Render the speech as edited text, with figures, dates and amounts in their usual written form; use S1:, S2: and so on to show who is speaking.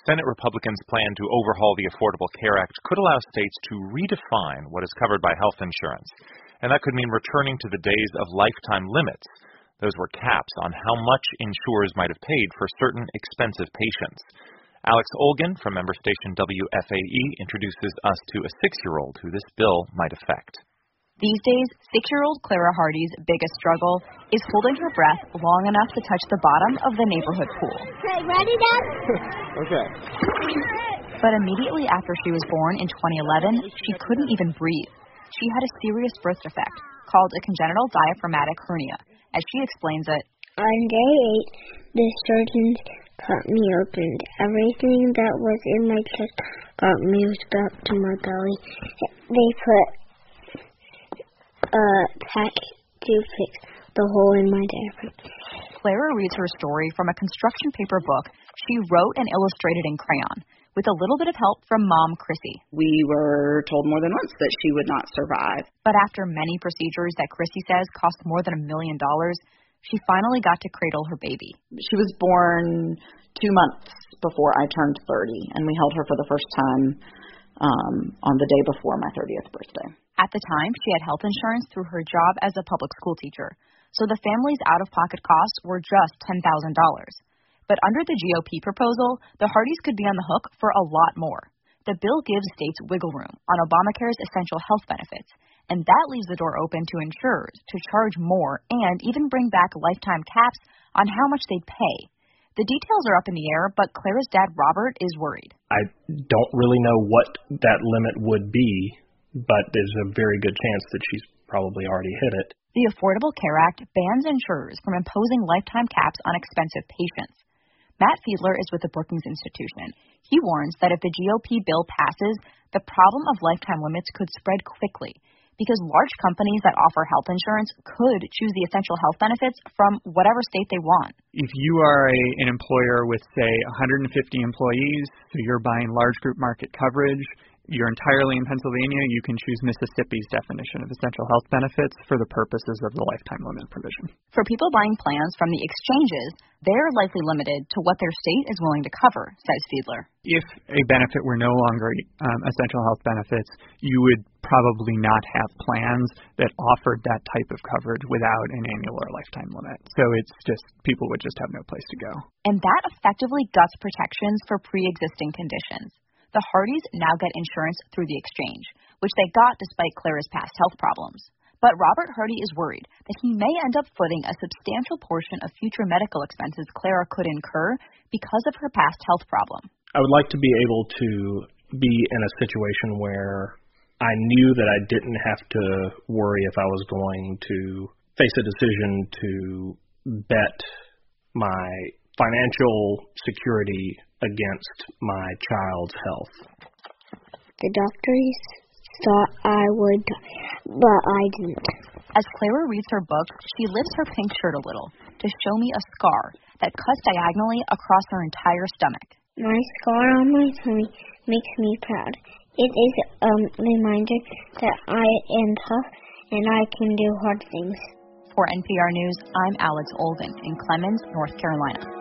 S1: Senate Republicans' plan to overhaul the Affordable Care Act could allow states to redefine what is covered by health insurance. And that could mean returning to the days of lifetime limits. Those were caps on how much insurers might have paid for certain expensive patients. Alex Olgin from member station WFAE introduces us to a 6-year-old who this bill might affect.
S2: These days, 6-year-old Clara Hardy's biggest struggle is holding her breath long enough to touch the bottom of the neighborhood pool.
S3: Okay, ready, Dad?
S4: Okay.
S2: But immediately after she was born in 2011, she couldn't even breathe. She had a serious birth defect called a congenital diaphragmatic hernia. As she explains it,
S3: on day 8, the surgeons cut me open. Everything that was in my chest got moved back to my belly. They put patch to fix the hole in my diaphragm.
S2: Clara reads her story from a construction paper book she wrote and illustrated in crayon, with a little bit of help from Mom Chrissy.
S5: We were told more than once that she would not survive.
S2: But after many procedures that Chrissy says cost more than $1 million, she finally got to cradle her baby.
S5: She was born 2 months before I turned 30, and we held her for the first time on the day before my 30th birthday.
S2: At the time, she had health insurance through her job as a public school teacher, so the family's out-of-pocket costs were just $10,000. But under the GOP proposal, the Hardys could be on the hook for a lot more. The bill gives states wiggle room on Obamacare's essential health benefits, and that leaves the door open to insurers to charge more and even bring back lifetime caps on how much they'd pay. The details are up in the air, but Clara's dad, Robert, is worried.
S6: I don't really know what that limit would be, but there's a very good chance that she's probably already hit it.
S2: The Affordable Care Act bans insurers from imposing lifetime caps on expensive patients. Matt Fiedler is with the Brookings Institution. He warns that if the GOP bill passes, the problem of lifetime limits could spread quickly because large companies that offer health insurance could choose the essential health benefits from whatever state they want.
S7: If you are an employer with, say, 150 employees, so you're buying large group market coverage, you're entirely in Pennsylvania, you can choose Mississippi's definition of essential health benefits for the purposes of the lifetime limit provision.
S2: For people buying plans from the exchanges, they're likely limited to what their state is willing to cover, says Fiedler.
S7: If a benefit were no longer essential health benefits, you would probably not have plans that offered that type of coverage without an annual or lifetime limit. So it's just, people would just have no place to go.
S2: And that effectively guts protections for pre-existing conditions. The Hardys now get insurance through the exchange, which they got despite Clara's past health problems. But Robert Hardy is worried that he may end up footing a substantial portion of future medical expenses Clara could incur because of her past health problem.
S6: I would like to be able to be in a situation where I knew that I didn't have to worry if I was going to face a decision to bet my financial security against my child's health.
S3: The doctors thought I would die, but I didn't.
S2: As Clara reads her book, she lifts her pink shirt a little to show me a scar that cuts diagonally across her entire stomach.
S3: My scar on my tummy makes me proud. It is a reminder that I am tough and I can do hard things.
S2: For NPR News, I'm Alex Olgin in Clemmons, North Carolina.